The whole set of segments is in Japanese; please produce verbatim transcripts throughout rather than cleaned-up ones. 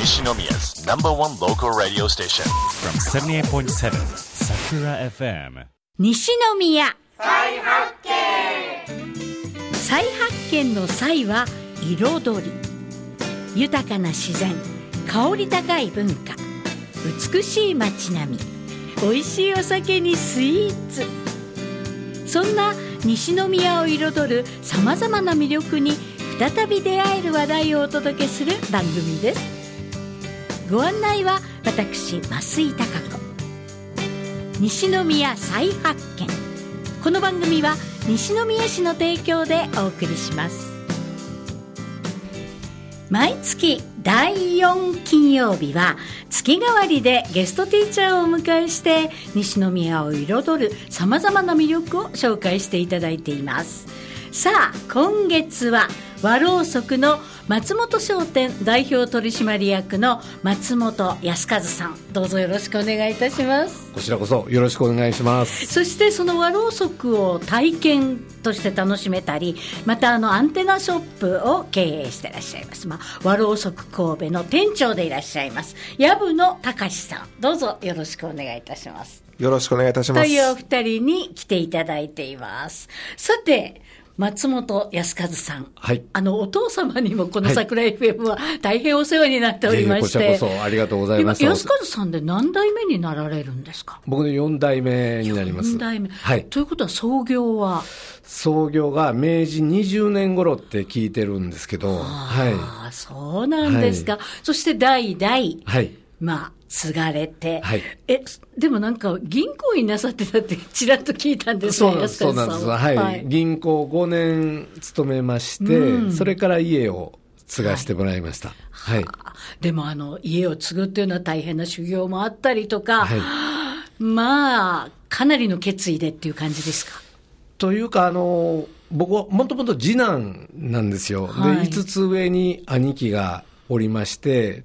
西宮's number one local radio station from seventy-eight point seven Sakura エフエム西宮再発見。 再発見の再は彩り、豊かな自然、香り高い文化、美しい街並み、美味しいお酒にスイーツ、そんな西宮を彩るさまざまな魅力に再び出会える話題をお届けする番組です。ご案内は私増井貴子。西宮再発見、この番組は西宮市の提供でお送りします。毎月だいよん金曜日は月替わりでゲストティーチャーをお迎えして西宮を彩るさまざまな魅力を紹介していただいています。さあ今月は和ろうそくの松本商店代表取締役の松本康和さん、どうぞよろしくお願いいたします。 こちらこそよろしくお願いします。 そしてその和ろうそくを体験として楽しめたり、またあのアンテナショップを経営していらっしゃいます、まあ、和ろうそく神戸の店長でいらっしゃいます藪野隆さん、どうぞよろしくお願いいたします。 よろしくお願いいたします。 というお二人に来ていただいています。さて松本康和さん、はい、あのお父様にもこの桜 エフエム は大変お世話になっておりまして、 はい、いえいえこちらこそありがとうございます。 康和さんで何代目になられるんですか？ 僕でよん代目になります。 よん代目、 はい、 ということは創業は創業が明治にじゅうねん頃って聞いてるんですけど、 はい、そうなんですか、はい、そして代々、はい、まあ継がれて、はい、えでもなんか銀行員なさってたってちらっと聞いたんですね。 そうなんです、はいはい、銀行ごねん勤めまして、うん、それから家を継がしてもらいました、はいはい、 でもあの家を継ぐっていうのは大変な修行もあったりとか、はい、まあかなりの決意でっていう感じですか？ というかあの僕はもともと次男なんですよ、はい、でいつつ上に兄貴がおりまして、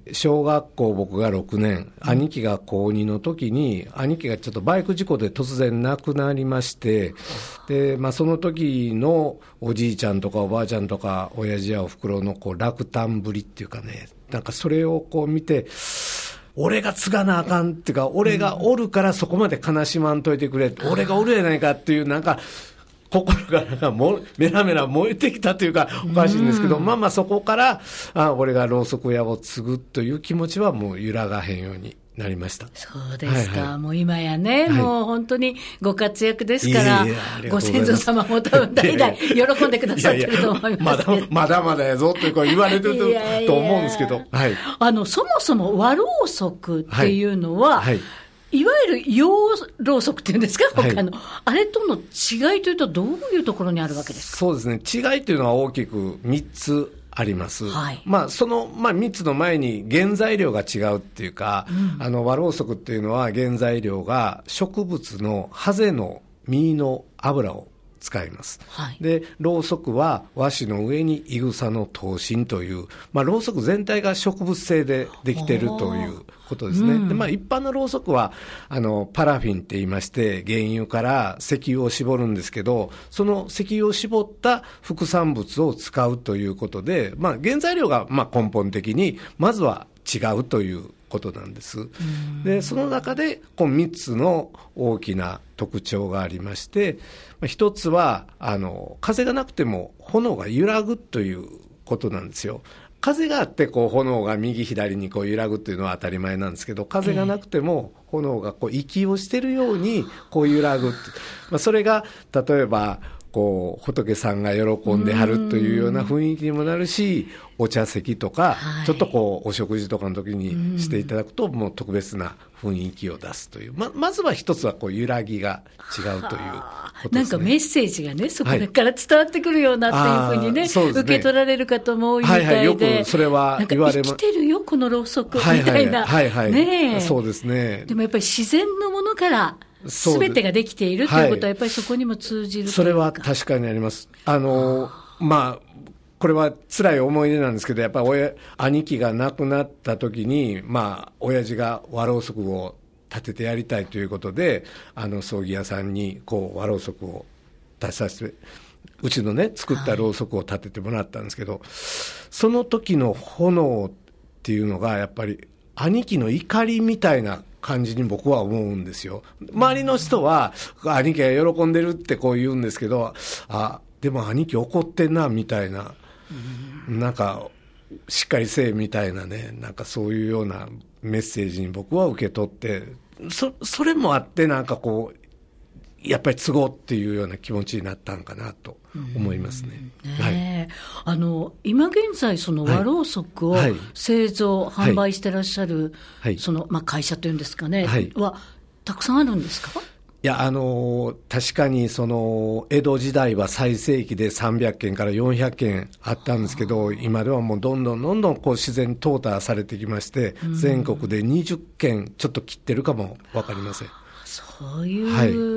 小学校僕がろくねん、兄貴がこうにの時に兄貴がちょっとバイク事故で突然亡くなりまして、で、まあ、その時のおじいちゃんとかおばあちゃんとか親父やおふくろのこう落胆ぶりっていうかね、なんかそれをこう見て、俺が継がなあかんっていうか、俺がおるからそこまで悲しまんといてくれ、うん、俺がおるやないかっていうなんか心がなんかもメラメラ燃えてきたというかおかしいんですけど、うん、まあまあそこからあ俺がろうそく屋を継ぐという気持ちはもう揺らがへんようになりました。 そうですか、はいはい、もう今やね、 はい、 もう本当にご活躍ですから、いやいやご先祖様も多分代々喜んでくださってると思いますけど、いやいやまだまだまだやぞってこう言われてるといやいやと思うんですけど、はい、 あのそもそも和ろうそくっていうのは、はいはい、いわゆる洋ろうそくっていうんですか、他の、はい、あれとの違いというとどういうところにあるわけですか？ そうですね、違いというのは大きくみっつあります、はい、まあ、その、まあ、みっつの前に原材料が違うっていうか、うん、あの和ろうそくっていうのは原材料が植物のハゼの実の油を使います、はい、でろうそくは和紙の上にいぐさの灯芯という、まあ、ろうそく全体が植物性でできているということですね、うん、でまあ、一般のろうそくはあのパラフィンって言いまして原油から石油を絞るんですけど、その石油を絞った副産物を使うということで、まあ、原材料がまあ根本的にまずは違うということなんです。でその中でこのみっつの大きな特徴がありまして、一つはあの風がなくても炎が揺らぐということなんですよ。風があってこう炎が右左にこう揺らぐというのは当たり前なんですけど、風がなくても炎がこう息をしているようにこう揺らぐ、まあ、それが例えばこう仏さんが喜んではるというような雰囲気にもなるし、お茶席とか、はい、ちょっとこうお食事とかの時にしていただくともう特別な雰囲気を出すという、 ま, まずは一つはこう揺らぎが違うということですね。 なんかメッセージがねそこから伝わってくるようなっていうふうに ね,、はい、ね受け取られる方も多いみたいで、はいはい、よくそれは言われます。生きてるよこのろうそくみたいな、はいはいはいはい、ね、そうですね。でもやっぱり自然のものからすべてができているということはやっぱりそこにも通じるというか、 それは確かにあります。あのまあこれは辛い思い出なんですけど、やっぱり親兄貴が亡くなった時に、まあ親父が和ろうそくを立ててやりたいということで、あの葬儀屋さんにこう和ろうそくを出させて、うちのね作ったろうそくを立ててもらったんですけど、はい、その時の炎っっていうのがやっぱり兄貴の怒りみたいな感じに僕は思うんですよ。周りの人は兄貴が喜んでるってこう言うんですけど、あ、でも兄貴怒ってんなみたいな、なんかしっかりせえみたいなね、なんかそういうようなメッセージに僕は受け取って、そそれもあってなんかこうやっぱり都合っていうような気持ちになったんかなと思いますね。 ね、はい、あの今現在その和ろうそくを製造、はい、販売してらっしゃる、はい、そのまあ、会社というんですかね、はい、はたくさんあるんですか？ いや、あの確かにその江戸時代は最盛期でさんびゃっけんからよんひゃっけんあったんですけど、今ではもうどんどんどんどんこう自然に淘汰されてきまして、全国でにじゅっけんちょっと切ってるかも分かりません。 そういう、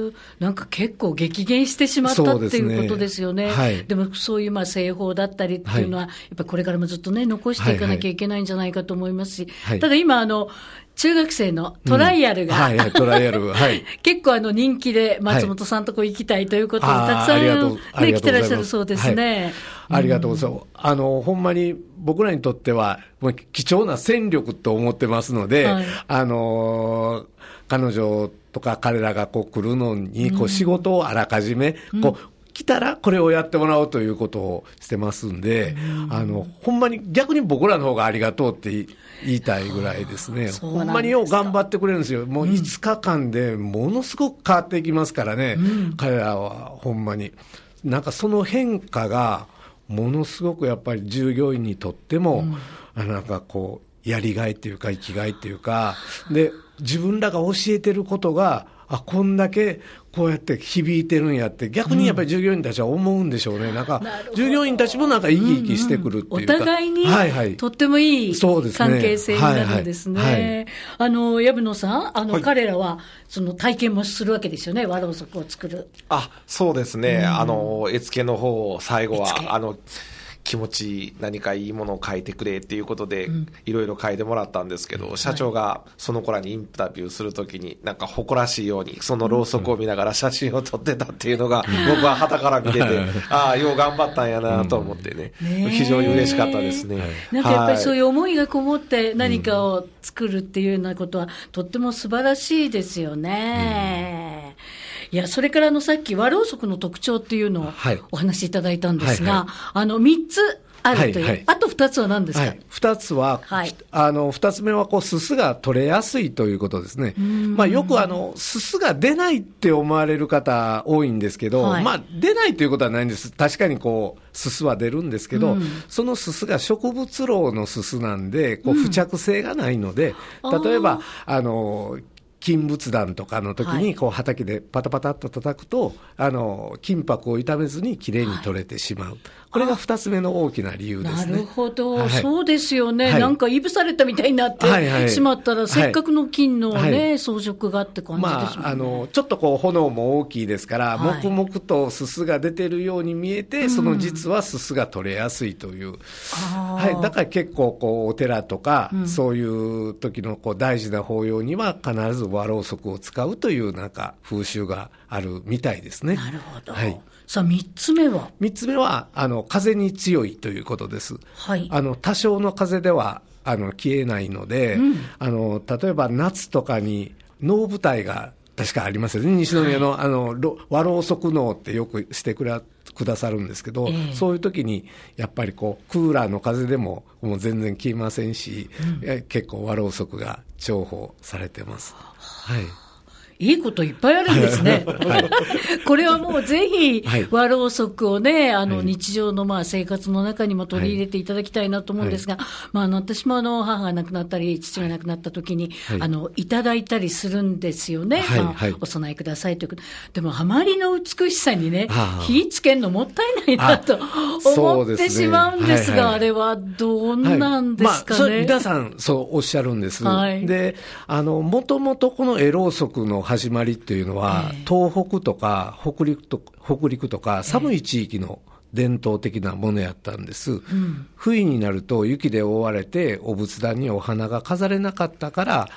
はい、なんか結構激減してしまったっていうことですよね。で, ね、はい、でもそういうまあ製法だったりっていうのは、はい、やっぱりこれからもずっとね残していかなきゃいけないんじゃないかと思いますし、はいはい、ただ今あの中学生のトライアルが、うんはいはい、トライアル、はい、結構あの人気で松本さんとこ行きたいということで、はい、たくさん、ね、来てらっしゃるそうですね。 はい、ありがとうございます。あのほんまに僕らにとっては貴重な戦力と思ってますので、はい、あの彼女とか彼らがこう来るのにこう仕事をあらかじめこう来たらこれをやってもらおうということをしてますんで、あのほんまに逆に僕らの方がありがとうって言いたいぐらいですね。ほんまによう頑張ってくれるんですよ。もういつかかんでものすごく変わっていきますからね、うん、彼らはほんまになんかその変化がものすごくやっぱり従業員にとっても、うん、なんかこうやりがいっていうか生きがいっていうかで、自分らが教えてることがあこんだけこうやって響いてるんやって逆にやっぱり従業員たちは思うんでしょうね、うん、なんか従業員たちもなんか生き生きしてくるっていうか、 うんうん、お互いに、はいはい、とってもいい関係性になるんですね。はいはいはい、あの薮野さんあの、はい、彼らはその体験もするわけですよね、和ろうそくを作る。 あそうですね、うん、あの絵付けの方最後はあの気持ち何かいいものを書いてくれっていうことでいろいろ書いてもらったんですけど、うん、社長がその子らにインタビューするときになんか誇らしいようにそのろうそくを見ながら写真を撮ってたっていうのが僕は傍から見ててああよう頑張ったんやなと思ってね、うん、非常に嬉しかったですね。 なんかやっぱりそういう思いがこもって何かを作るっていうようなことはとっても素晴らしいですよね。うん、いやそれからのさっき和ろうそくの特徴っていうのをお話しいただいたんですが、はいはいはい、あのみっつあるという、はいはい、あとふたつは何ですか？はい、ふたつは、はい、 あのふたつめはこうすすが取れやすいということですね。まあ、よくあのすすが出ないって思われる方多いんですけど、はい、まあ、出ないということはないんです。確かにこうすすは出るんですけど、うん、そのすすが植物蝋のすすなんでこう付着性がないので、うん、例えばあの金仏壇とかの時にこう畑でパタパタっと叩くと、はい、あの金箔を傷めずにきれいに取れてしまう、はい、これがふたつめの大きな理由ですね。 なるほど、はい、そうですよね、はい、なんかいぶされたみたいになってしまったら、はいはい、せっかくの金の、ねはい、装飾がって感じですもんね。 まあ、あのちょっとこう炎も大きいですから、はい、黙々とすすが出てるように見えて、その実はすすが取れやすいという、うんはい、だから結構こうお寺とか、うん、そういう時のこう大事な法要には必ず和ろうそくを使うというなんか風習があるみたいですね。 なるほど、はい、さあみっつめはみっつめはあの風に強いということです。はい、あの多少の風ではあの消えないので、うん、あの例えば夏とかに能舞台が確かありますよね、西宮の、はい、あの和ろうそく能ってよくしてくれくださるんですけど、えー、そういう時にやっぱりこうクーラーの風でももう全然消えませんし、うん、結構和ろうそくが重宝されてます。はい、 いいこといっぱいあるんですね、はい、これはもうぜひ和ろうそくをね、あの日常のまあ生活の中にも取り入れていただきたいなと思うんですが、はいまあ、あの私もあの母が亡くなったり父が亡くなった時に、はい、あのいただいたりするんですよね、はいまあ、お供えくださいということでもあまりの美しさにね火つけるのもったいないなと思ってしまうんですが、あれはどうなんですかね。 はいまあ、皆さんそうおっしゃるんです、はい、であのもともとこの絵ろうそくの始まりっていうのは、えー、東北とか北陸と、北陸とか寒い地域の伝統的なものやったんです、えーうん、冬になると雪で覆われてお仏壇にお花が飾れなかったから、はい、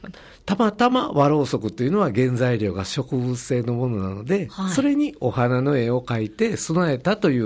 たまたま和ろうそくというのは原材料が植物性のものなので、はい、それにお花の絵を描いて備えたという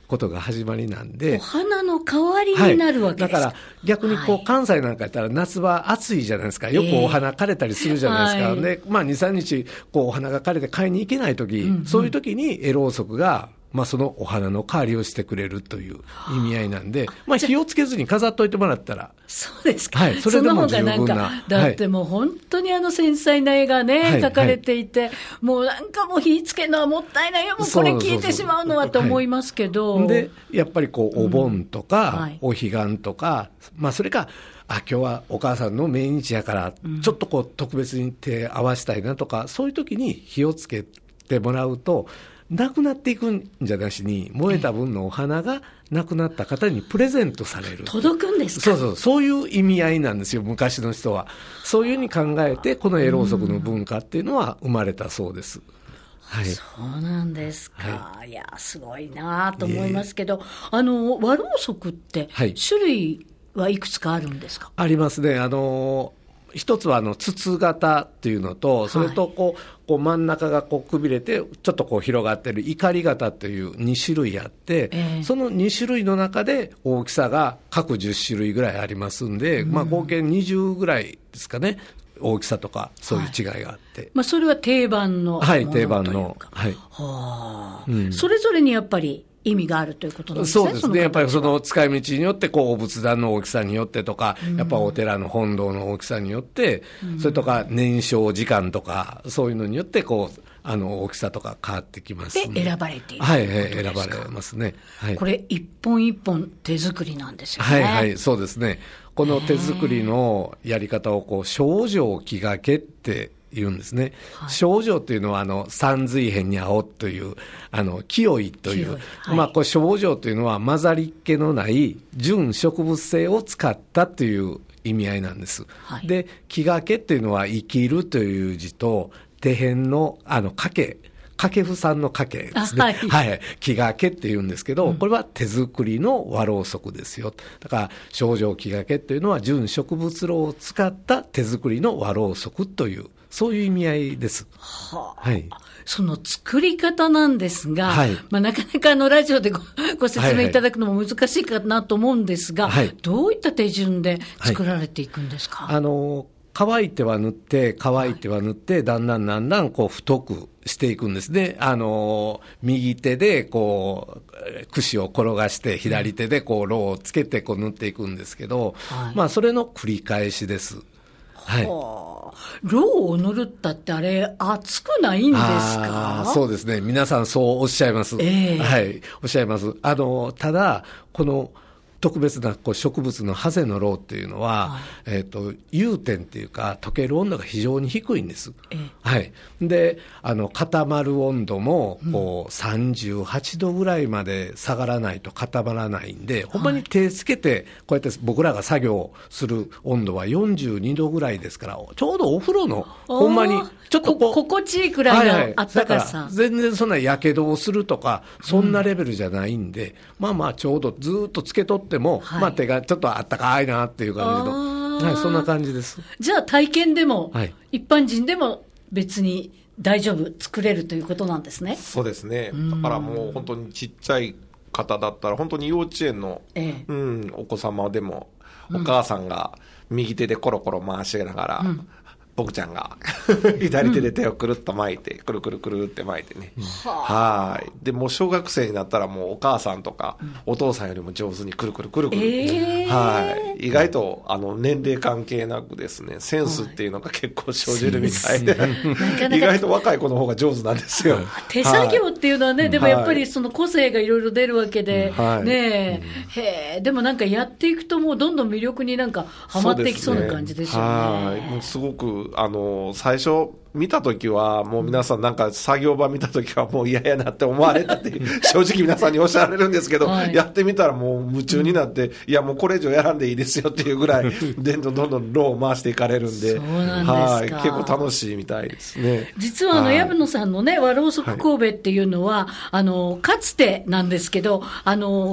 ことが始まりなんで。 お花の代わりになるわけですか。 はい、だから逆にこう、はい、関西なんかやったら夏場暑いじゃないですか。よくお花枯れたりするじゃないですか。えー、で、まあに、さんにちこうお花が枯れて買いに行けないとき、うんうん、そういうときにエローソクがまあ、そのお花の代わりをしてくれるという意味合いなんで、まあ、火をつけずに飾っといてもらったら。 そうですか。 はい。それでも十分な。その方がなんか、 だってもう本当にあの繊細な絵がね、はい、描かれていて、はい、もうなんかもう火つけるのはもったいないよ、もうこれ消えてしまうのはと思いますけど。 はい、で、やっぱりこう、お盆とか、うんはい、お彼岸とか、まあ、それか、あ、今日はお母さんの命日やから、うん、ちょっとこう、特別に手合わせたいなとか、そういう時に火をつけてもらうと、なくなっていくんじゃなしに、燃えた分のお花が亡くなった方にプレゼントされる。 届くんですか？ そうそう、そういう意味合いなんですよ、昔の人は。そういうふうに考えて、このエローソクの文化っていうのは生まれたそうです。 はい、そうなんですか。はい、いや、すごいなと思いますけど、あの、和ろうそくって、種類はいくつかあるんですか？ ありますね。あの、一つはあの筒型っていうのと、それとこう、はい、こう真ん中がこうくびれてちょっとこう広がってる怒り型というに種類あって、えー、そのに種類の中で大きさが各じゅっ種類ぐらいありますんで、うん、まあ合計にじゅうぐらいですかね、大きさとかそういう違いがあって、はい、 まあ、それは定番のものというか、 はい、定番の、はい、 は、うん、それぞれにやっぱり意味があるということなんですね。 そうですね。やっぱりその使い道によって、こう、お仏壇の大きさによってとか、うん、やっぱお寺の本堂の大きさによって、うん、それとか燃焼時間とか、そういうのによって、こう、あの、大きさとか変わってきますね。 で、選ばれている。 はい、はい、選ばれますね。はい。 これ、一本一本手作りなんですよね。 はい、はい、そうですね。この手作りのやり方を、こう、少女気がけって言うんですね。はい、少女というのは、あの、三髄辺に青という、あの、清いという、はい、まあ、これ、少女というのは混ざりっ気のない純植物性を使ったという意味合いなんです。はい、で、気がけっていうのは生きるという字と、手辺の、あの、掛け、掛布さんの掛けですね。はい。はい。気がけって言うんですけど、うん、これは手作りの和ろうそくですよ。だから、少女気がけっていうのは純植物蝋を使った手作りの和ろうそくという、そういう意味合いです。 はあ、はい。その作り方なんですが、はい、まあ、なかなかあのラジオで ご, ご説明いただくのも難しいかなと思うんですが、はいはい、どういった手順で作られていくんですか？ はい、あの乾いては塗って、乾いては塗って、だんだんだんだんこう太くしていくんですね。あの、右手でこう、櫛を転がして、左手でこう、ろうをつけてこう塗っていくんですけど、はい、まあ、それの繰り返しです。はい。 ろうを塗るったってあれ、熱くないんですか？ あ、そうですね。皆さんそうおっしゃいます。えー、はい。おっしゃいます。あの、ただ、この、特別なこう植物のハゼのろうっていうのは、はい、えっと、融点っていうか、溶ける温度が非常に低いんです。ええ、はい。で、あの、固まる温度も、こう、さんじゅうはちどぐらいまで下がらないと固まらないんで、ほんまに手つけて、こうやって僕らが作業する温度はよんじゅうにどぐらいですから、ちょうどお風呂の、ほんまに、ちょっとこう。 心地いいくらいのあったかさ。 はいはい、全然そんな火傷をするとか、そんなレベルじゃないんで、うん、まあまあちょうどずっとつけとっても、はい、まあ手がちょっとあったかいなっていう感じの、はい、そんな感じです。 じゃあ体験でも、はい、一般人でも別に大丈夫、作れるということなんですね。 そうですね。だからもう本当にちっちゃい方だったら、本当に幼稚園の、ええ、うん、お子様でも、お母さんが右手でコロコロ回しながら、うん、僕ちゃんが左手で手をくるっと巻いて、うん、くるくるくるって巻いてね、うん、はいでもう小学生になったらもうお母さんとか、うん、お父さんよりも上手にくるくるくるくる、えー、はい意外とあの年齢関係なくですねセンスっていうのが結構生じるみたいで、はい、意外と若い子の方が上手なんですよ。 手作業っていうのはね、はい、でもやっぱりその個性がいろいろ出るわけで、はい、ねえ、うん、へえでもなんかやっていくともうどんどん魅力になんかはまっていきそうな感じですよね。 はいもうすごくあの最初見たときはもう皆さんなんか作業場見たときはもう嫌やなって思われたって正直皆さんにおっしゃられるんですけど、はい、やってみたらもう夢中になって、うん、いやもうこれ以上やらんでいいですよっていうぐらいどんどんどんどんローを回していかれるんで、 そうなんですか、 はい、結構楽しいみたいですね。 実はあの薮野さんのね和ろうそく神戸っていうのは、はい、あのかつてなんですけどあの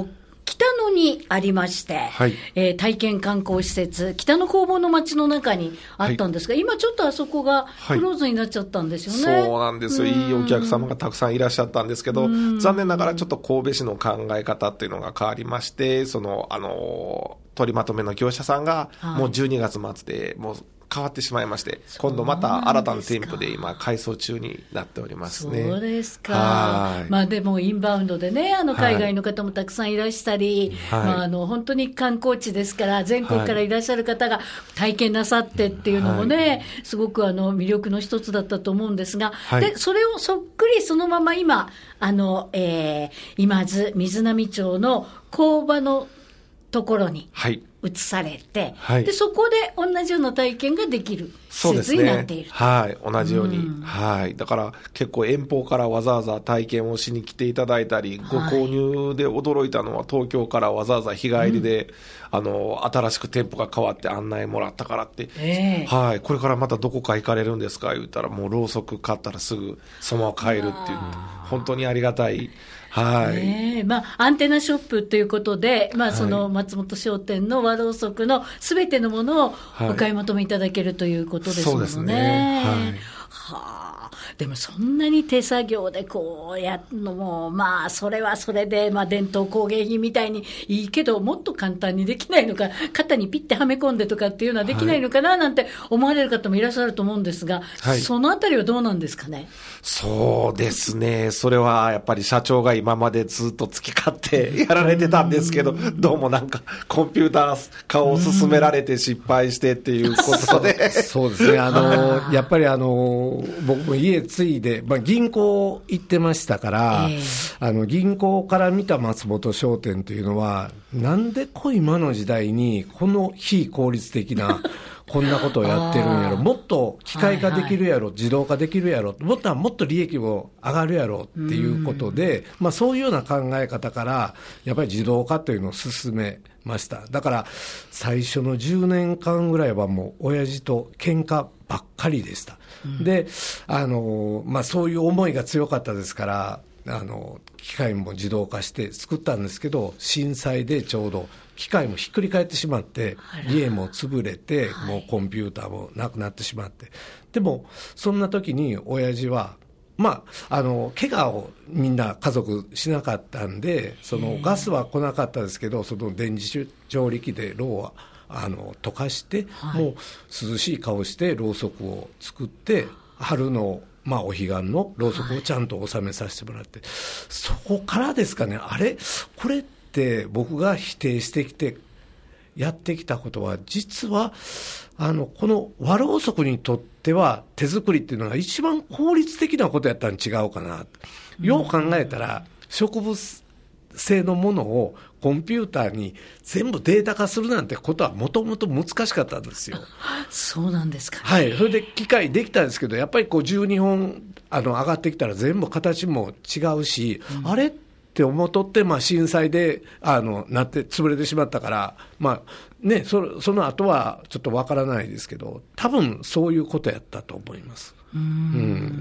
北野にありまして、はい、えー、体験観光施設、北野工房の街の中にあったんですが、はい、今ちょっとあそこがクローズになっちゃったんですよね。 はい、そうなんですよ。いいお客様がたくさんいらっしゃったんですけど、残念ながらちょっと神戸市の考え方っていうのが変わりまして、その、あの、取りまとめの業者さんが、もうじゅうにがつ末で、もう、変わってしまいまして、今度また新たな店舗で今改装中になっておりますね。 そうですか。はい、まあでもインバウンドでね、あの海外の方もたくさんいらしたり、はい、まああの本当に観光地ですから全国からいらっしゃる方が体験なさってっていうのもね、はい、すごくあの魅力の一つだったと思うんですが、はい、でそれをそっくりそのまま今あの、えー、今津水波町の工場のところに、はい、移されて、はい、でそこで同じような体験ができる施設になっている。 はい、同じように、うん、はい、だから結構遠方からわざわざ体験をしに来ていただいたり、ご購入で驚いたのは東京からわざわざ日帰りで、うん、あの新しく店舗が変わって案内もらったからって、えーはい、これからまたどこか行かれるんですか言ったら、もうろうそく買ったらすぐそのまま帰るっていう、本当にありがたい。はい、 ね、まあ、アンテナショップということで、まあ、その松本商店の和ろうそくのすべてのものをお買い求めいただけるということですもんね。そうですね。はい。はあ、でもそんなに手作業でこうやるのも、まあそれはそれで、まあ伝統工芸品みたいにいいけど、もっと簡単にできないのか、肩にピッてはめ込んでとかっていうのはできないのかななんて思われる方もいらっしゃると思うんですが、はい、そのあたりはどうなんですかね。 そうですね。それはやっぱり社長が今までずっと付き勝手やられてたんですけど、どうもなんかコンピューター化を進められて失敗してっていうことで。 そうですね。あの、やっぱりあの、僕も家継いで、まあ、銀行行ってましたから、えー、あの銀行から見た松本商店というのは、なんでこう今の時代にこの非効率的なこんなことをやってるんやろ、もっと機械化できるやろ、はいはい、自動化できるやろ、もっともっと利益も上がるやろっていうことで、まあ、そういうような考え方からやっぱり自動化というのを進めました。だから最初のじゅうねんかんぐらいはもう親父と喧嘩ばっかりでした。うん、で、あの、まあ、そういう思いが強かったですから、あの、機械も自動化して作ったんですけど、震災でちょうど機械もひっくり返ってしまって、家も潰れて、もうコンピューターもなくなってしまって。でも、そんな時に親父は、まあ、あの、怪我をみんな家族しなかったんで、そのガスは来なかったですけど、その電磁調理器でろうは、あの溶かして、はい、もう涼しい顔してろうそくを作って、春の、まあ、お彼岸のろうそくをちゃんと収めさせてもらって、はい、そこからですかね、あれこれって僕が否定してきてやってきたことは、実はあのこの和ろうそくにとっては手作りっていうのが一番効率的なことやったら違うかな、うん、よう考えたら植物性のものをコンピューターに全部データ化するなんてことはもともと難しかったんですよ。 そうなんですか、ね、 はい。それで機械できたんですけど、やっぱりこうじゅうにほんあの上がってきたら全部形も違うし、うん、あれって思っとって、まあ、震災であのなって潰れてしまったから、まあね、そ, その後はちょっとわからないですけど、多分そういうことやったと思います。うん、うん、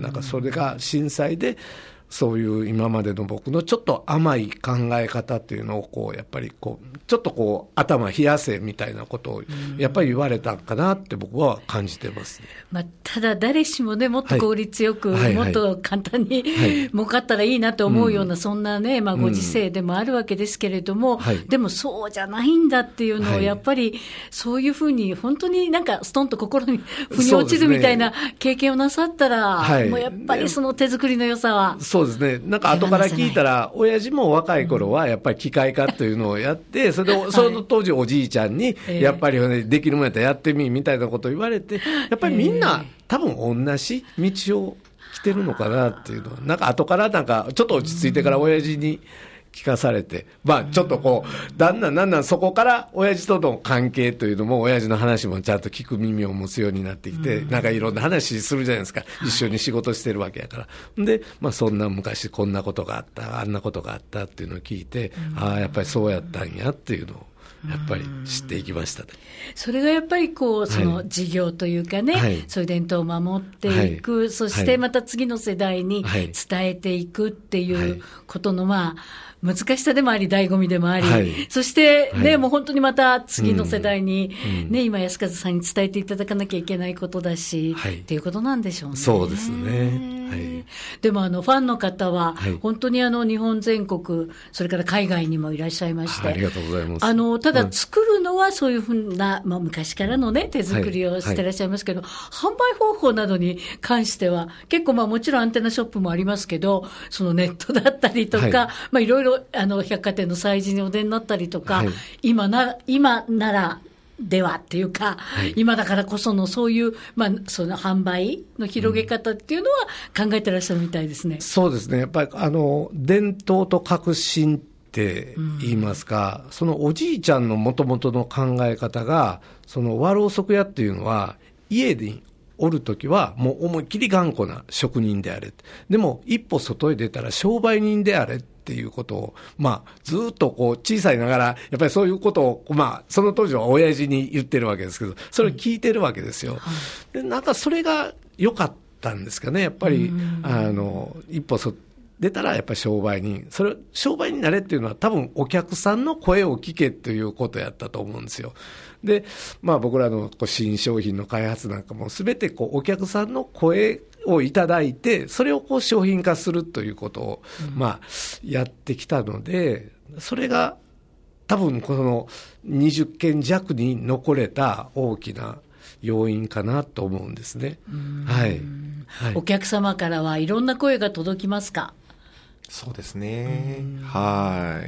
なんかそれが震災でそういう今までの僕のちょっと甘い考え方っていうのをこうやっぱりこうちょっとこう頭冷やせみたいなことをやっぱり言われたんかなって僕は感じてますね。 まあ、ただ誰しもね、もっと効率よく、はい、もっと簡単に、はい、儲かったらいいなと思うような、うん、そんなね、まあ、ご時世でもあるわけですけれども、うんはい、でもそうじゃないんだっていうのをやっぱりそういうふうに本当になんかストンと心に腑に落ちるみたいな経験をなさったら、はい、もうやっぱりその手作りの良さはそうですね。なんか後から聞いたら、親父も若い頃はやっぱり機械化というのをやって、それでその当時おじいちゃんに、やっぱりね、できるもんやったらやってみみたいなことを言われて、やっぱりみんな多分同じ道を来てるのかなっていうのは、なんか後からなんかちょっと落ち着いてから親父に聞かされて、まあちょっとこうだんだんだんだんそこから親父との関係というのも、親父の話もちゃんと聞く耳を持つようになってきて、なんかいろんな話するじゃないですか、一緒に仕事してるわけやから。で、まあそんな昔こんなことがあった、あんなことがあったっていうのを聞いて、ああやっぱりそうやったんやっていうのをやっぱり知っていきました、ね、 それがやっぱりこうその事業というかね、はい、そういう伝統を守っていく、はい、そしてまた次の世代に伝えていくっていうことの、まあ難しさでもあり醍醐味でもあり、 はい、 そしてね、 はい、 もう本当にまた次の世代に、 うんね、今安和さんに伝えていただかなきゃいけないことだし、はい、っていうことなんでしょうね。 そうですね、はい、 でもあのファンの方は、 はい、 本当にあの日本全国それから海外にもいらっしゃいまして、 ありがとうございます。 あのただ作るのはそういうふうな、まあ、昔からの、ね、手作りをしてらっしゃいますけど、はいはい、販売方法などに関しては結構まあもちろんアンテナショップもありますけど、そのネットだったりとか、はい、まあ、いろいろあの百貨店の催事にお出になったりとか、はい、今な今ならではっていうか、はい、今だからこそのそういう、まあ、その販売の広げ方っていうのは考えてらっしゃるみたいですね。うん、 そうですね。やっぱりあの伝統と革新って言いますか、うん、そのおじいちゃんの元々の考え方が、その和ろうそく屋っていうのは家におるときはもう思いっきり頑固な職人であれ、でも一歩外へ出たら商売人であれっていうことを、まあ、ずっとこう小さいながらやっぱりそういうことを、まあ、その当時は親父に言ってるわけですけど、それを聞いてるわけですよ。でなんかそれが良かったんですかね。やっぱりあの一歩外出たらやっぱり商売人、それ商売になれっていうのは多分お客さんの声を聞けということやったと思うんですよ。で、まあ、僕らのこう新商品の開発なんかもすべてこうお客さんの声をいただいて、それをこう商品化するということを、うん、まあ、やってきたので、それが多分このにじゅっけん弱に残れた大きな要因かなと思うんですね。はい、はい、 お客様からはいろんな声が届きますか？ そうですね。はい。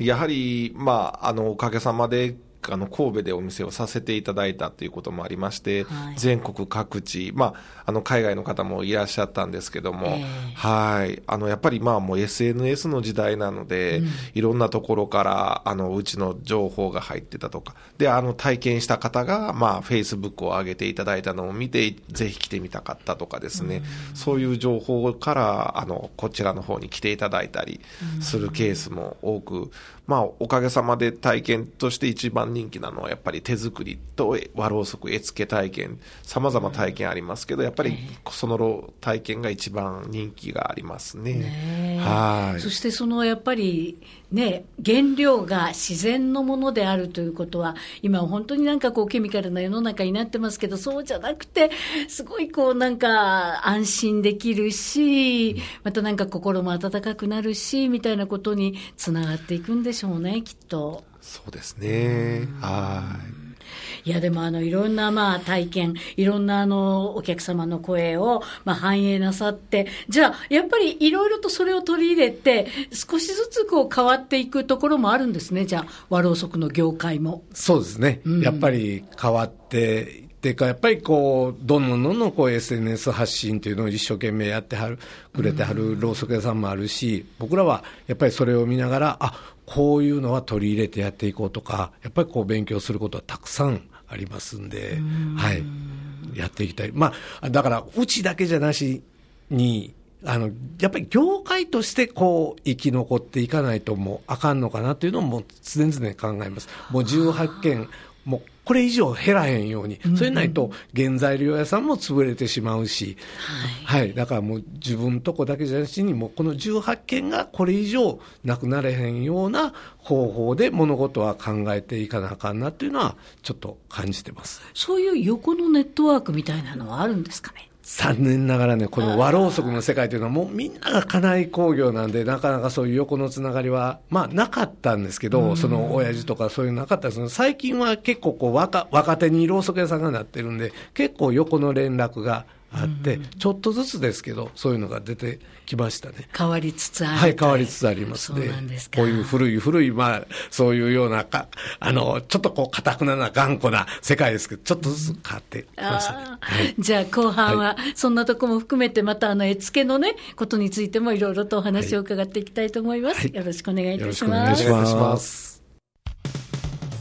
やはり、まあ、あの、おかげさまで、あの神戸でお店をさせていただいたということもありまして、はい、全国各地、まあ、あの海外の方もいらっしゃったんですけども、えー、はいあのやっぱりまあもう エスエヌエス の時代なので、うん、いろんなところからあのうちの情報が入ってたとかで、あの体験した方がまあ Facebook を上げていただいたのを見てぜひ来てみたかったとかですね、うん、そういう情報からあのこちらの方に来ていただいたりするケースも多く、うん、まあ、おかげさまで体験として一番人気なのはやっぱり手作りと和ろうそく絵付け体験、様々体験ありますけど、やっぱりその体験が一番人気がありますね。ねはい。 そしてそのやっぱりね、原料が自然のものであるということは、今本当になんかこうケミカルな世の中になってますけど、そうじゃなくてすごいこうなんか安心できるし、またなんか心も温かくなるしみたいなことにつながっていくんでしょうね、きっと。 そうですね。はい。 いやでもあのいろんなまあ体験、いろんなあのお客様の声をまあ反映なさって、じゃあやっぱりいろいろとそれを取り入れて少しずつこう変わっていくところもあるんですね。じゃあ和ろうそくの業界も。 そうですね、うん、やっぱり変わってっていうか、やっぱりこうどんどんどんどんこう エスエヌエス 発信というのを一生懸命やってはるくれてはるろうそく屋さんもあるし、僕らはやっぱりそれを見ながら、あ、こういうのは取り入れてやっていこうとか、やっぱりこう勉強することはたくさんありますんで、んはい、やっていきたい。まあだからうちだけじゃなしに、あのやっぱり業界としてこう生き残っていかないともうあかんのかなというのも常々考えます。もうじゅうはっけんもうこれ以上減らへんように、それないと原材料屋さんも潰れてしまうし、はい、はい、だからもう自分とこだけじゃなしに、もうこのじゅうはっけんがこれ以上なくなれへんような方法で物事は考えていかなあかんなっていうのはちょっと感じてます。 そういう横のネットワークみたいなのはあるんですかね。 残念ながらね、この和ろうそくの世界というのはもうみんなが家内工業なんで、なかなかそういう横のつながりはまあなかったんですけど、その親父とかそういうのなかったですけど、最近は結構こう 若, 若手にろうそく屋さんがなってるんで、結構横の連絡があって、うん、ちょっとずつですけどそういうのが出てきましたね。 変わりつつある。 はい、変わりつつありますね。そうなんですか。こういう古い古い、まあそういうようなか、あのちょっとこう堅くなな頑固な世界ですけど、ちょっとずつ変わってきましたね。はい、 じゃあ後半はそんなとこも含めて、またあの絵付けのねことについてもいろいろとお話を伺っていきたいと思います。はい、よろしくお願いいたします。 よろしくお願いします。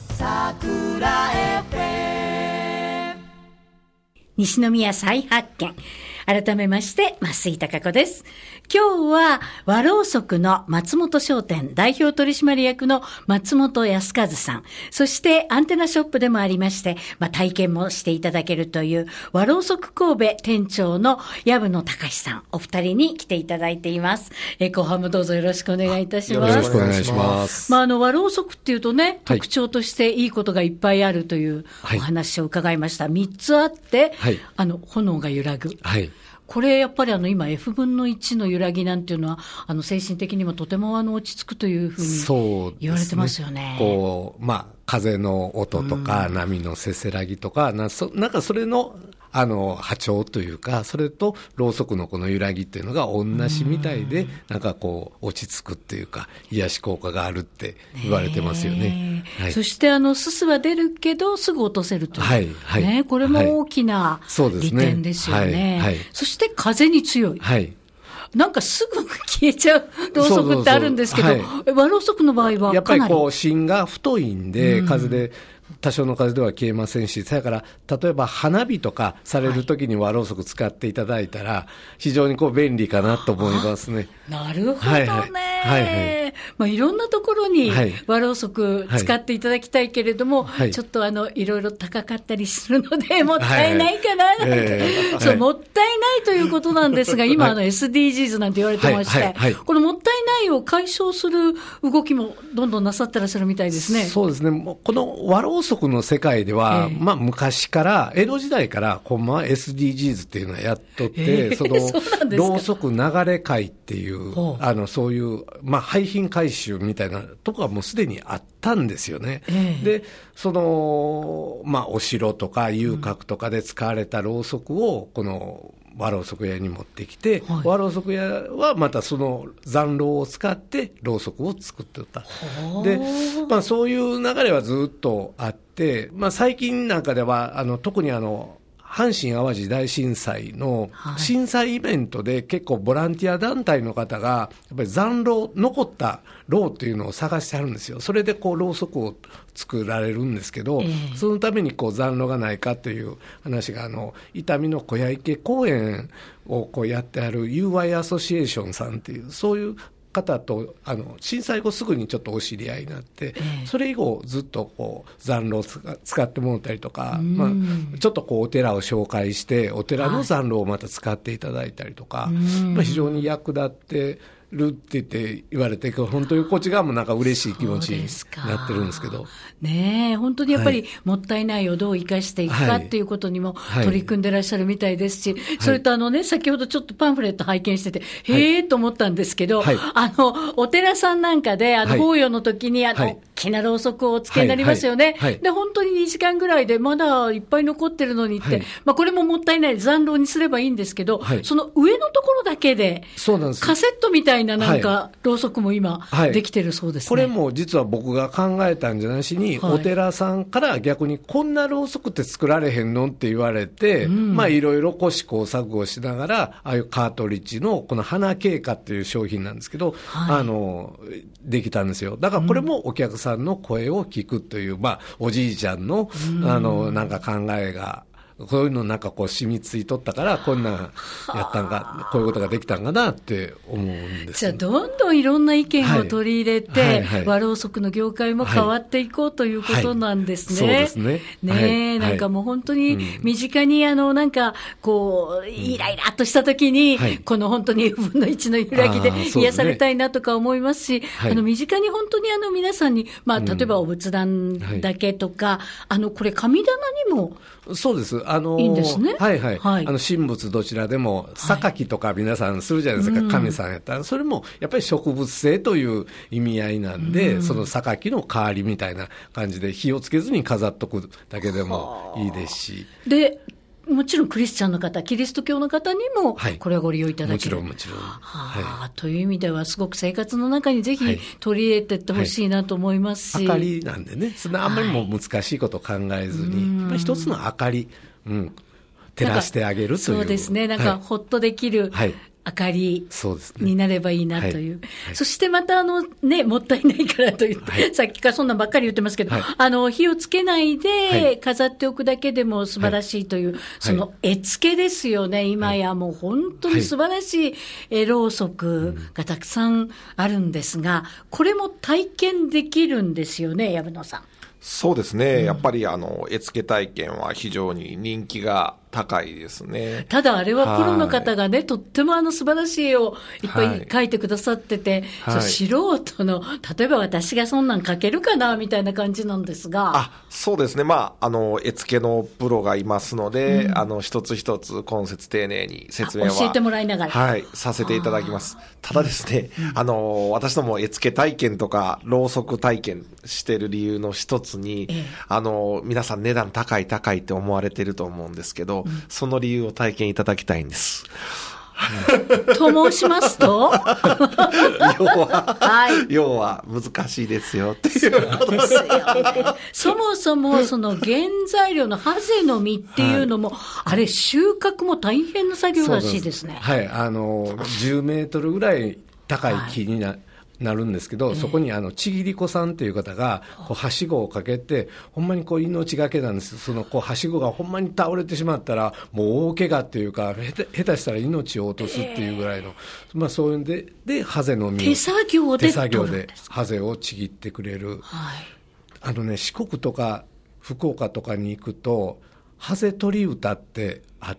桜 エフエム 西宮再発見。 改めまして、増井貴子です。今日は、和ろうそくの松本商店代表取締役の松本康和さん、そしてアンテナショップでもありまして、まあ、体験もしていただけるという、和ろうそく神戸店長の藪野隆さん、お二人に来ていただいています。えー、後半もどうぞよろしくお願いいたします。 よろしくお願いします。 まあ、あの、和ろうそくっていうとね、特徴としていいことがいっぱいあるというお話を伺いました。みっつあって、はい、あの、炎が揺らぐ。はい、これやっぱりあの今 エフぶんのいちの揺らぎなんていうのはあの精神的にもとてもあの落ち着くというふうに言われてますよね。 こう、まあ、風の音とか波のせせらぎとか、うん、な, そなんかそれのあの波長というか、それとろうそくのこの揺らぎっていうのが同じみたいで、うん、なんかこう落ち着くっていうか癒し効果があるって言われてますよね。 はい、そしてあのすすは出るけどすぐ落とせるという、はいはいね、これも大きな利点ですよね。はいはいはい、そして風に強い。はい、なんかすぐ消えちゃうろうそくってあるんですけど、和ろうそくの場合はかなりやっぱりこう芯が太いんで、うん、風で多少の風では消えませんし、それから例えば花火とかされるときに和ろうそく使っていただいたら、非常にこう便利かなと思いますね。 なるほどね。はいはいはいはい、まあ、いろんなところに和ろうそく使っていただきたいけれども、はいはい、ちょっとあのいろいろ高かったりするのでもったいないかななんて、はいはいえー、そう、もったいないということなんですが、今あの エスディージーズ なんて言われてまして、はいはいはい、このもったいないを解消する動きもどんどんなさってらっしゃるみたいですね。 そうですね。この和ろうそくの世界では、えーまあ、昔から江戸時代からほんま エスディージーズ っていうのはやっとって、えー、そのろうそく流れ会っていうあのそういう、まあ、廃品回収みたいなとこはもうすでにあったんですよね。えー、でその、まあ、お城とか遊郭とかで使われたろうそくをこの和ろうそく屋に持ってきて、はい、和ろうそく屋はまたその残ろうを使ってろうそくを作ってた。で、まあ、そういう流れはずっとあって、まあ、最近なんかではあの特にあの阪神・淡路大震災の震災イベントで結構ボランティア団体の方がやっぱり残ろう、残ったろうっていうのを探してあるんですよ。それでこうろうそくを作られるんですけど、えー、そのためにこう残ろうがないかという話があの伊丹の小屋池公園をこうやってある ユーアイ アソシエーションさんっていうそういう方とあの震災後すぐにちょっとお知り合いになって、えー、それ以後ずっとこう残ろうを使ってもらったりとか、まあ、ちょっとこうお寺を紹介してお寺の残ろうをまた使っていただいたりとか、はい、まあ、非常に役立ってるって言って言われて、本当にこっち側もなんか嬉しい気持ちになってるんですけどねえ、本当にやっぱりもったいないをどう生かしていくかっていうことにも取り組んでらっしゃるみたいですし、はいはい、それとあのね、先ほどちょっとパンフレット拝見してて、はい、へえと思ったんですけど、はい、あのお寺さんなんかであの、はい、法要の時にあの、はい、大きなろうそくをお付けになりますよね、はいはいはい、で本当ににじかんぐらいでまだいっぱい残ってるのにって、はい、まあ、これももったいない残ろうにすればいいんですけど、はい、その上のところだけでそうなんです、 カセットみたいななんか、はい、ろうそくも今、はい、できてるそうですね。 これも実は僕が考えたんじゃなしに、はい、お寺さんから逆にこんなろうそくって作られへんのって言われて、うん、まあいろいろこう試行錯誤しながら、ああいうカートリッジのこの花経過っていう商品なんですけど、はい、あのできたんですよ。だからこれもお客さんの声を聞くという、うん、まあおじいちゃんの、うん、あのなんか考えがこういうのなんかこう染みついとったからこんなんやったんか、こういうことができたんかなって思うんです。 じゃあどんどんいろんな意見を取り入れて、はいはいはい、和ろうそくの業界も変わっていこうということなんですね。はいはい、そうですね。ねえ、はい、なんかもう本当に身近にあのなんかこうイライラっとした時に、うん、この本当によんぶんのいちの揺らぎで癒されたいなとか思いますし、あの身近に本当にあの皆さんに、まあ例えばお仏壇だけとか、うん、はい、あのこれ神棚にもそうです。あのー、 いいんですね。 はいはい。はい、あの神仏どちらでも榊とか皆さんするじゃないですか。はい、神さんやったら、それもやっぱり植物性という意味合いなんで、うん、その榊の代わりみたいな感じで火をつけずに飾っとくだけでもいいですし。 で。もちろんクリスチャンの方、キリスト教の方にもこれはご利用いただける、 はい、もちろんもちろん、はあ、はい、という意味ではすごく生活の中にぜひ取り入れていってほしいなと思いますし、 はいはい、明かりなんでね、そんなあんまりも難しいことを考えずに、はい、一つの明かり、うん、照らしてあげるという。 そうですね、なんかほっとできる、はい、 明かりそうですねになればいいなという。 はいはい、 そしてまたあのね、もったいないからと言って、はい、さっきからそんなばっかり言ってますけど、はい、あの、火をつけないで飾っておくだけでも素晴らしいという、はい、その絵付けですよね。今やもう本当に素晴らしいろうそくがたくさんあるんですが、これも体験できるんですよね、薮野さん。 そうですね、うん、やっぱりあの絵付け体験は非常に人気が高いですね。 ただあれはプロの方がね、とってもあの素晴らしい絵をいっぱい描いてくださってて、はい、素人の、例えば私がそんなん描けるかなみたいな感じなんですが。 あ、そうですね、まあ、あの絵付けのプロがいますので、うん、あの一つ一つ今節丁寧に説明は教えてもらいながら、 はい、させていただきます。ただですね、うん、あの私ども絵付け体験とかろうそく体験している理由の一つに、ええ、あの皆さん値段高い高いって思われてると思うんですけど、うん、その理由を体験いただきたいんです。 と申しますと要は、はい、要は難しいですよっていうことですよね。 そもそもその原材料のハゼの実っていうのも、はい、あれ収穫も大変な作業らしいですね。 はい、あのじゅうメートルぐらい高い木にな、はい、なるんですけど、そこにあのちぎり子さんという方がこうはしごをかけて、ほんまにこう命がけなんです。そのこうはしごがほんまに倒れてしまったらもう大怪我っていうか、下手、下手したら命を落とすっていうぐらいの、まあそういうんででハゼの実を手作業で手作業でハゼをちぎってくれる、はい、あのね、四国とか福岡とかに行くとハゼ取り歌ってあって、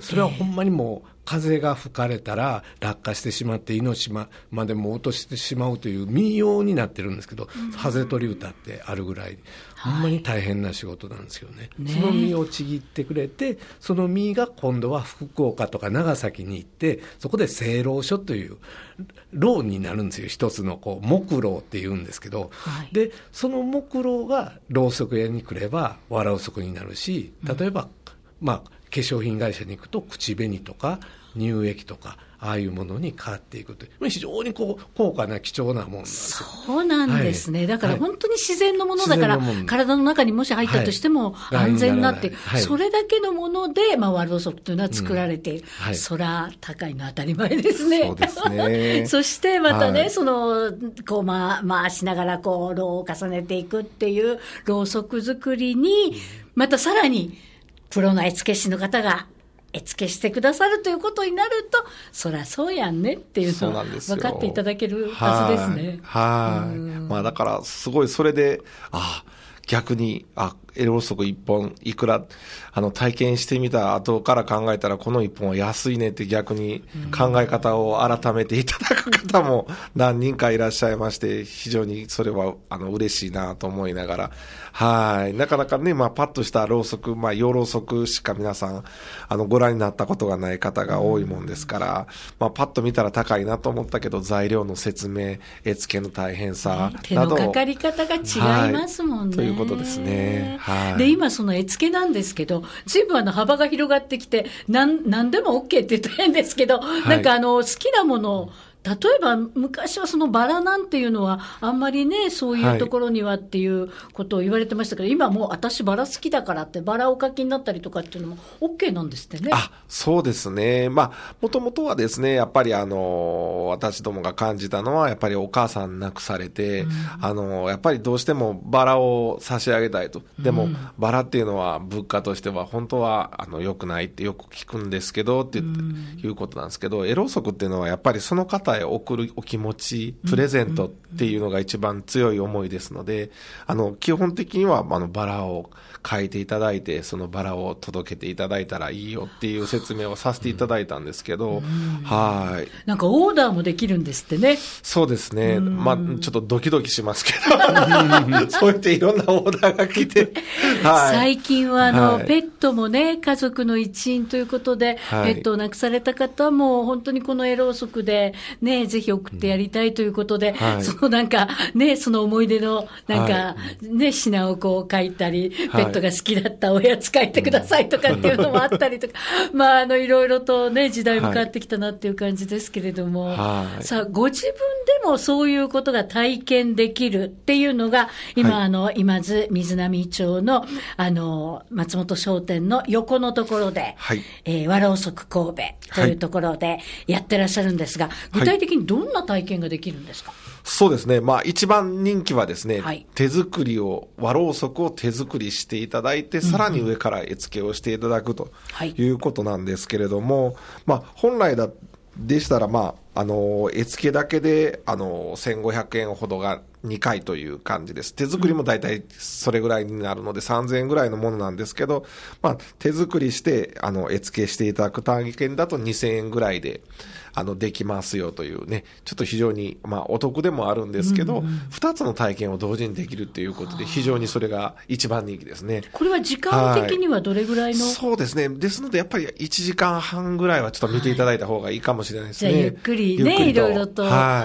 それはほんまにもう風が吹かれたら落下してしまって命までも落としてしまうという民謡になってるんですけど、ハゼ取り歌ってあるぐらい、ほんまに大変な仕事なんですよね。はい、その実をちぎってくれて、その実が今度は福岡とか長崎に行って、そこで青ろう所というろうになるんですよ。一つのこう木ろうっていうんですけど、はい、でその木ろうがろうそく屋に来ればわらうそくになるし、例えば、うん、まあ化粧品会社に行くと口紅とか乳液とかああいうものに変わっていくという、非常にこう高価な貴重なものなんですよ。 そうなんですね、はい、だから本当に自然のものだから、はい、体の中にもし入ったとしても安全なっていう、はい、それだけのもので、まあ、わらろうそくというのは作られている、うん、はい、そら高いの当たり前ですね。 そうですねそしてまたね、はい、そのこう、ま、回しながらこうろうを重ねていくっていうろうそく作りに、またさらにプロの絵付け師の方が絵付けしてくださるということになると、そりゃそうやんねっていうのを分かっていただけるはずですね。 はい、まあだからすごいそれで、あ、逆に、あ、絵ろうそく一本いくら、あの体験してみた後から考えたらこの一本は安いねって逆に考え方を改めていただく方も何人かいらっしゃいまして、非常にそれはあの嬉しいなと思いながら、はい、なかなかね、まあパッとしたろうそく、まあ洋ろうそくしか皆さんあのご覧になったことがない方が多いもんですから、まあパッと見たら高いなと思ったけど、材料の説明、絵付けの大変さなど、 手のかかり方が違いますもんね、 はい、ということですね。はい、 で今その絵付けなんですけど、随分あの幅が広がってきて、なん何でも OK って言ったら変ですけど、はい、なんかあの好きなものを、例えば昔はそのバラなんていうのはあんまりね、そういうところにはっていうことを言われてましたけど、はい、今もう私バラ好きだからってバラお描きになったりとかっていうのも OK なんですってね。 あ、そうですね。まあもともとはですね、やっぱりあの私どもが感じたのは、やっぱりお母さん亡くされて、うん、あのやっぱりどうしてもバラを差し上げたいと。でも、うん、バラっていうのは物価としては本当はあの良くないってよく聞くんですけどって言って、うん、いうことなんですけど、絵ろうそくっていうのはやっぱりその方へ送るお気持ち、プレゼントっていうのが一番強い思いですので、あの基本的にはあのバラを描いていただいて、そのバラを届けていただいたらいいよっていう説明をさせていただいたんですけど、うん、はい、 なんかオーダーもできるんですってね。 そうですね、まあ、ちょっとドキドキしますけどそうやっていろんなオーダーが来て、 はい、最近はあの、はい、ペットもね、家族の一員ということで、はい、ペットを亡くされた方も本当にこの絵ろうそくでね、ぜひ送ってやりたいということで、 うんはい、 そのなんか、ね、その思い出の、なんか、はい、ね、品をこう書いたり、ペットが好きだったおやつ書いてくださいとかっていうのもあったりとか、うん、まあ、あの、いろいろとね、時代も変わってきたなっていう感じですけれども、はい、さあ、ご自分でもそういうことが体験できるっていうのが、今、はい、あの、今津水波町の、あの、松本商店の横のところで、はい、えー、和ろうそく神戸というところでやってらっしゃるんですが、はい、具体的にどんな体験ができるんですか？ そうですね。まあ一番人気はですね、はい、手作りを、和ろうそくを手作りしていただいて、うんうん、さらに上から絵付けをしていただくということなんですけれども、はい、まあ本来だ、でしたら、まあ、あの、絵付けだけで、あの、せんごひゃくえんほどがにかいという感じです。手作りもだいたいそれぐらいになるので、さんぜんえんぐらいのものなんですけど、まあ、手作りして、あの、絵付けしていただく体験だとにせんえんぐらいで、あの、できますよというね、ちょっと非常に、まあ、お得でもあるんですけど、ふたつの体験を同時にできるということで、非常にそれが一番人気ですね。 これは時間的にはどれぐらいの、 はい、そうですね。ですので、やっぱりいちじかんはんぐらいはちょっと見ていただいた方がいいかもしれないですね。 はい、じゃあ、ゆっくりね、いろいろと、はい、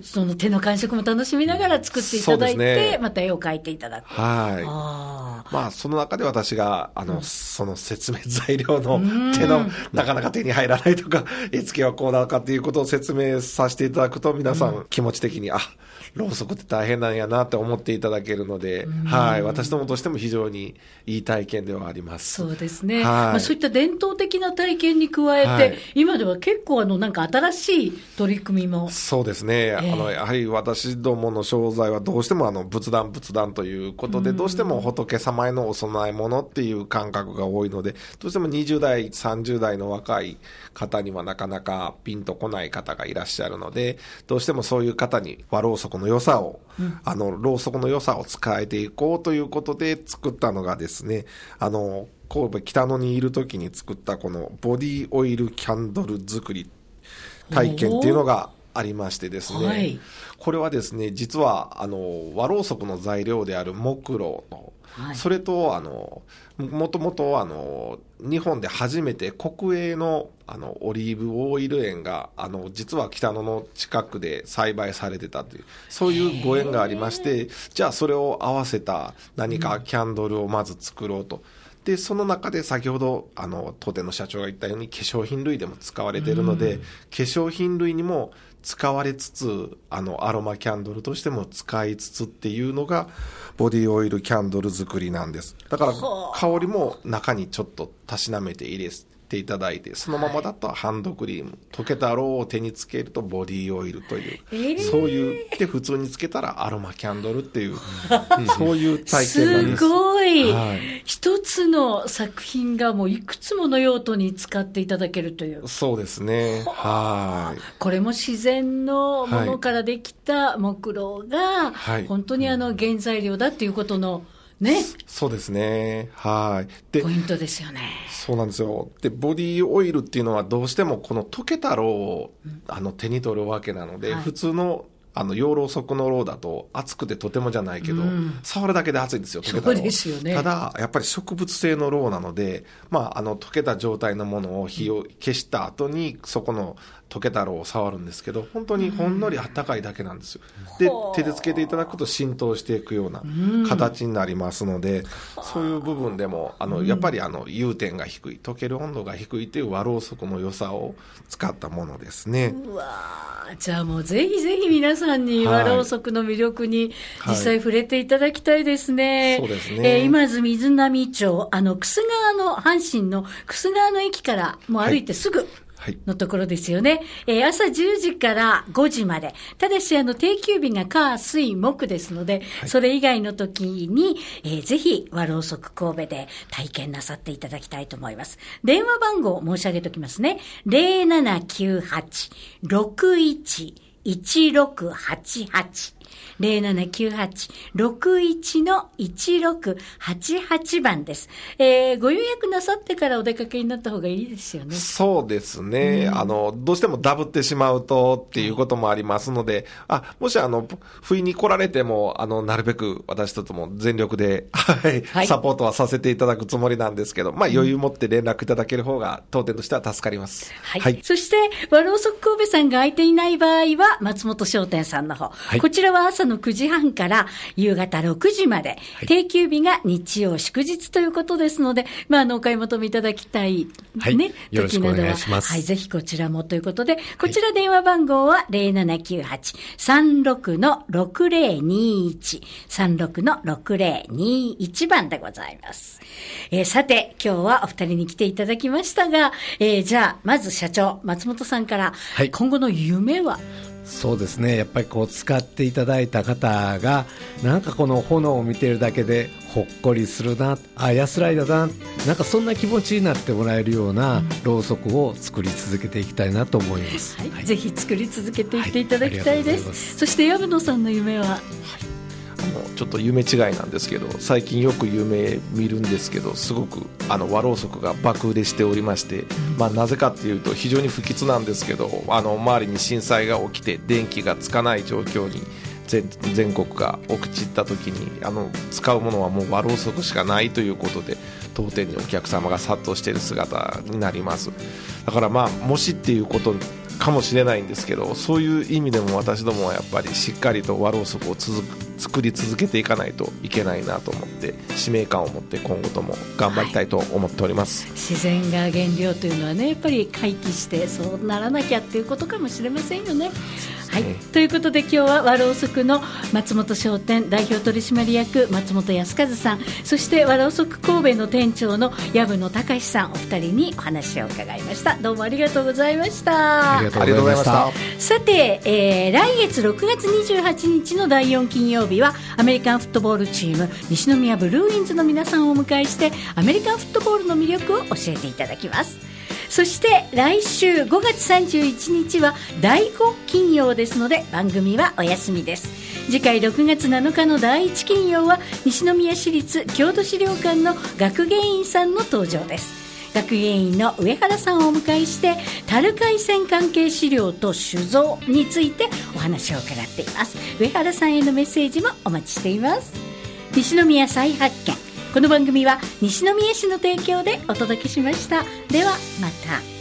その手の感触も楽しみながら作っていただいて、ね、また絵を描いていただく。 はい。あまあ、その中で私が、あの、うん、その説明材料の手の、なかなか手に入らないとか、絵付けはこうなのかっていうことを説明させていただくと、皆さん気持ち的に、うん、あ、ろうそくって大変なんやなって思っていただけるので、はい。私どもとしても非常にいい体験ではあります。 そうですね。はい。まあ、そういった伝統的な体験に加えて、はい、今では結構あの、なんか新しい取り組みも。 そうですね。えー、あの、やはり私どもの商材はどうしてもあの、仏壇仏壇ということで、どうしても仏様へのお供え物っていう感覚が多いので、どうしてもにじゅう代、さんじゅう代の若い方にはなかなかピンとこない方がいらっしゃるので、どうしてもそういう方に和ろうそくの良さを、うん、あの、ろうそくの良さを伝えていこうということで作ったのがですね、あの、神戸北野にいる時に作ったこのボディオイルキャンドル作り体験っていうのがありましてですね、はい、これはですね、実はあの和ろうそくの材料である木ろうの、はい、それとあのもともとあの日本で初めて国営のあのオリーブオイル園があの実は北野の近くで栽培されてたという、そういうご縁がありまして、じゃあそれを合わせた何かキャンドルをまず作ろうと。でその中で先ほどあの当店の社長が言ったように化粧品類でも使われているので、うん、化粧品類にも使われつつあのアロマキャンドルとしても使いつつっていうのがボディオイルキャンドル作りなんです。だから香りも中にちょっとたしなめて入れていただいて、そのままだとハンドクリーム、溶けたろうを手につけるとボディオイルという、えー、そういうで普通につけたらアロマキャンドルっていうそういう体験なんです。 すごい、はい、一つの作品がもういくつもの用途に使っていただけるという。 そうですね。はい。 これも自然のものからできた木ろうが、はい、本当にあの原材料だっていうことのね、 そうですね。はい。で、 ポイントですよね。 そうなんですよ。で、ボディオイルっていうのはどうしてもこの溶けたろうを、うん、あの手に取るわけなので、はい、普通のあの養ろうそくのろうだと熱くてとてもじゃないけど、うん、触るだけで熱いんですよ、溶けたろう。 そうですよね。 ただやっぱり植物性のろうなので、まああの溶けた状態のものを火を消した後にそこの溶けたろうを触るんですけど、本当にほんのりあったかいだけなんですよ。うん、で手でつけていただくと浸透していくような形になりますので、うん、そういう部分でもあのやっぱりあの融点が低い、溶ける温度が低いという和ろうそくの良さを使ったものですね。 うわー、じゃあもうぜひぜひ皆さんに和ろうそくの魅力に実際触れていただきたいですね。 はいはい、そうですね。 えー、今津水波町、あの楠川の阪神の楠川の駅からもう歩いてすぐ、はいのところですよね。えー、朝じゅうじからごじまで。ただし、あの、定休日が火、水、木ですので、はい、それ以外の時に、えー、ぜひ、和ろうそく神戸で体験なさっていただきたいと思います。電話番号を申し上げておきますね。ゼロななきゅうはち ろくいち いいちろくはちはち ゼロななきゅうはち ろくいち いちろくはちはち 番です。えー、ご予約なさってからお出かけになった方がいいですよね。 そうですね、うん、あのどうしてもダブってしまうとっていうこともありますので、あもしあの不意に来られてもあのなるべく私とも全力で、はいはい、サポートはさせていただくつもりなんですけど、まあ、余裕持って連絡いただける方が当店としては助かります、 はいはい、そして和ろうそく神戸さんが空いていない場合は松本商店さんの方、はい、こちらは朝のくじはんから夕方ろくじまで、はい、定休日が日曜祝日ということですので、まあ、あのお買い求めいただきたい、 はいね、 よろしくお願いします。 はい、ぜひこちらもということで、こちら電話番号は ゼロななきゅうはち さんろく ろくゼロにいち さんろく ろくゼロにいち 番でございます。えー、さて今日はお二人に来ていただきましたが、えー、じゃあまず社長松本さんから、はい、今後の夢は？ そうですね、やっぱりこう使っていただいた方がなんかこの炎を見ているだけでほっこりするな、あ安らいだな、なんかそんな気持ちになってもらえるようなろうそくを作り続けていきたいなと思います、 はいはい、ぜひ作り続けていっていただきたいです、はい、そして薮野さんの夢は？はい、 あのちょっと夢違いなんですけど、最近よく夢見るんですけど、すごくあの和ろうそくが爆売れしておりまして、うんまあ、なぜかっていうと非常に不吉なんですけど、あの周りに震災が起きて電気がつかない状況に 全, 全国が起きた時にあの使うものはもう和ろうそくしかないということで当店にお客様が殺到している姿になります。だからまあもしっていうことかもしれないんですけど、そういう意味でも私どもはやっぱりしっかりと和ろうそくを続く作り続けていかないといけないなと思って使命感を持って今後とも頑張りたいと思っております、はい、 自然が原料というのはねやっぱり回帰してそうならなきゃっていうことかもしれませんよね。はい、ということで今日は和ろうそくの松本商店代表取締役松本康和さん、そして和ろうそく神戸の店長の薮野隆さんお二人にお話を伺いました。どうもありがとうございました。 ありがとうございました。 さて、えー、来月ろくがつにじゅうはちにちのだいよん金曜日はアメリカンフットボールチーム西宮ブルーインズの皆さんをお迎えしてアメリカンフットボールの魅力を教えていただきます。そして来週ごがつさんじゅういちにちはだいご金曜ですので番組はお休みです。次回ろくがつなのかのだいいち金曜は西宮市立郷土資料館の学芸員さんの登場です。学芸員の上原さんをお迎えして樽海戦関係資料と酒造についてお話を伺っています。上原さんへのメッセージもお待ちしています。西宮再発見、この番組は西宮市の提供でお届けしました。ではまた。